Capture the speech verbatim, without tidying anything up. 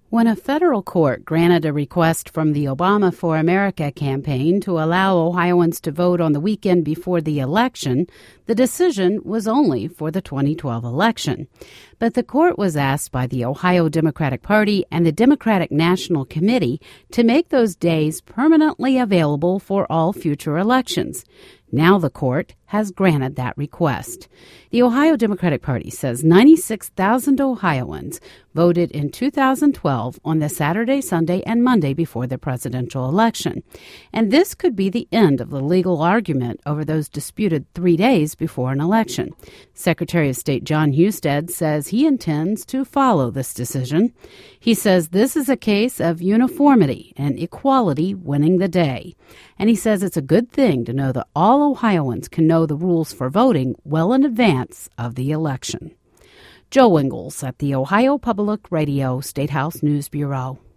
When a federal court granted a request from the Obama for America campaign to allow Ohioans to vote on the weekend before the election, the decision was only for the twenty twelve election. But the court was asked by the Ohio Democratic Party and the Democratic National Committee to make those days permanently available for all future elections. Now the court has granted that request. The Ohio Democratic Party says ninety-six thousand Ohioans voted in two thousand twelve on the Saturday, Sunday, and Monday before the presidential election. And this could be the end of the legal argument over those disputed three days before an election. Secretary of State Jon Husted says he intends to follow this decision. He says this is a case of uniformity and equality winning the day. And he says it's a good thing to know that all Ohioans can know the rules for voting well in advance of the election. Joe Ingles at the Ohio Public Radio State House News Bureau.